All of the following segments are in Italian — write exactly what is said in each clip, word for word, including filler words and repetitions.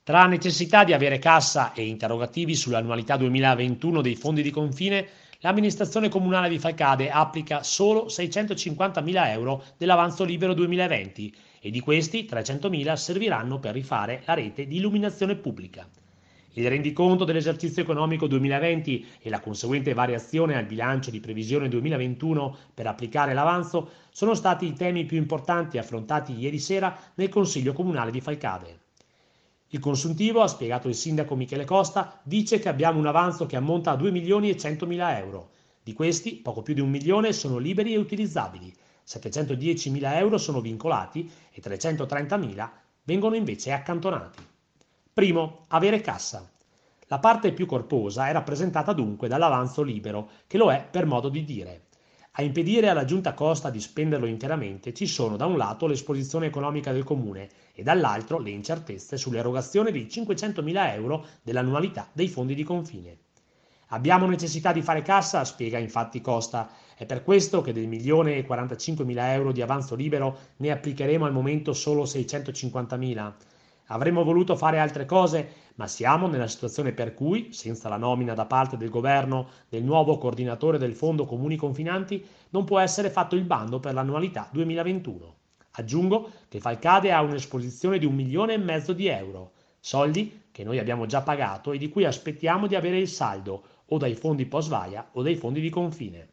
Tra necessità di avere cassa e interrogativi sull'annualità duemilaventuno dei fondi di confine, l'amministrazione comunale di Falcade applica solo seicentocinquantamila euro dell'avanzo libero duemilaventi e di questi trecentomila serviranno per rifare la rete di illuminazione pubblica. Il rendiconto dell'esercizio economico duemilaventi e la conseguente variazione al bilancio di previsione duemilaventuno per applicare l'avanzo sono stati i temi più importanti affrontati ieri sera nel Consiglio Comunale di Falcade. Il consuntivo, ha spiegato il sindaco Michele Costa, dice che abbiamo un avanzo che ammonta a due milioni e centomila euro. Di questi, poco più di un milione sono liberi e utilizzabili, settecentodiecimila euro sono vincolati e trecentotrentamila vengono invece accantonati. Primo, avere cassa. La parte più corposa è rappresentata dunque dall'avanzo libero, che lo è per modo di dire. A impedire alla Giunta Costa di spenderlo interamente ci sono da un lato l'esposizione economica del comune e dall'altro le incertezze sull'erogazione dei cinquecentomila euro dell'annualità dei fondi di confine. Abbiamo necessità di fare cassa, spiega infatti Costa, è per questo che del milione e quarantacinquemila euro di avanzo libero ne applicheremo al momento solo seicentocinquantamila. Avremmo voluto fare altre cose, ma siamo nella situazione per cui, senza la nomina da parte del governo del nuovo coordinatore del Fondo Comuni Confinanti, non può essere fatto il bando per l'annualità duemilaventuno. Aggiungo che Falcade ha un'esposizione di un milione e mezzo di euro, soldi che noi abbiamo già pagato e di cui aspettiamo di avere il saldo o dai fondi post-vaia o dai fondi di confine.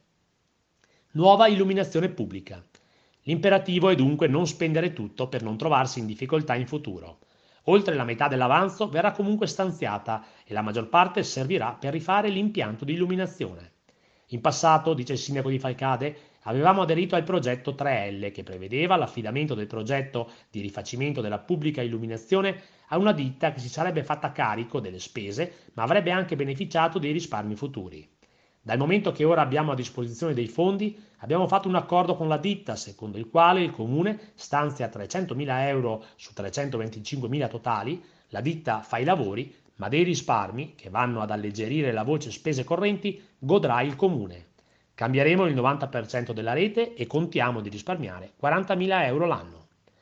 Nuova illuminazione pubblica. L'imperativo è dunque non spendere tutto per non trovarsi in difficoltà in futuro. Oltre la metà dell'avanzo verrà comunque stanziata e la maggior parte servirà per rifare l'impianto di illuminazione. In passato, dice il sindaco di Falcade, avevamo aderito al progetto tre L che prevedeva l'affidamento del progetto di rifacimento della pubblica illuminazione a una ditta che si sarebbe fatta carico delle spese ma avrebbe anche beneficiato dei risparmi futuri. Dal momento che ora abbiamo a disposizione dei fondi, abbiamo fatto un accordo con la ditta secondo il quale il comune stanzia trecentomila euro su trecentoventicinquemila totali, la ditta fa i lavori, ma dei risparmi, che vanno ad alleggerire la voce spese correnti, godrà il comune. Cambieremo il novanta per cento della rete e contiamo di risparmiare quarantamila euro l'anno.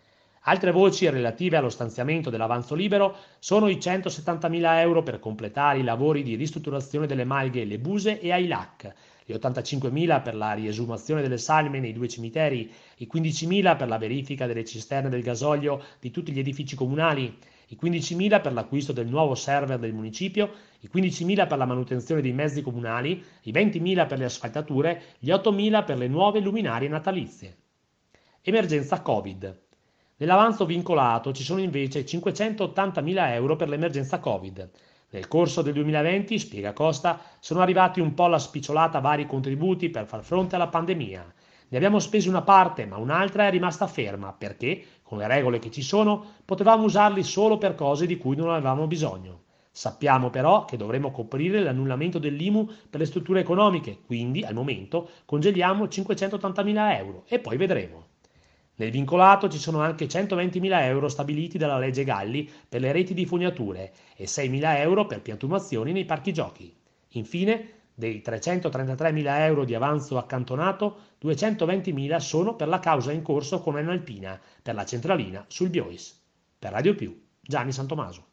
Altre voci relative allo stanziamento dell'avanzo libero sono i centosettantamila euro per completare i lavori di ristrutturazione delle malghe Le Buse e Ailac, gli ottantacinquemila per la riesumazione delle salme nei due cimiteri, i quindicimila per la verifica delle cisterne del gasolio di tutti gli edifici comunali, i quindicimila per l'acquisto del nuovo server del municipio, i quindicimila per la manutenzione dei mezzi comunali, i ventimila per le asfaltature, gli ottomila per le nuove luminarie natalizie. Emergenza Covid. Nell'avanzo vincolato ci sono invece cinquecentottantamila euro per l'emergenza Covid. Nel corso del duemilaventi, spiega Costa, sono arrivati un po' alla spicciolata vari contributi per far fronte alla pandemia. Ne abbiamo spesi una parte, ma un'altra è rimasta ferma perché, con le regole che ci sono, potevamo usarli solo per cose di cui non avevamo bisogno. Sappiamo però che dovremo coprire l'annullamento dell'I M U per le strutture economiche, quindi al momento congeliamo cinquecentottantamila euro e poi vedremo. Nel vincolato ci sono anche centoventimila euro stabiliti dalla legge Galli per le reti di fognature e seimila euro per piantumazioni nei parchi giochi. Infine, dei trecentotrentatremila euro di avanzo accantonato, duecentoventimila sono per la causa in corso con Enalpina per la centralina sul Biois. Per Radio Più, Gianni Santomaso.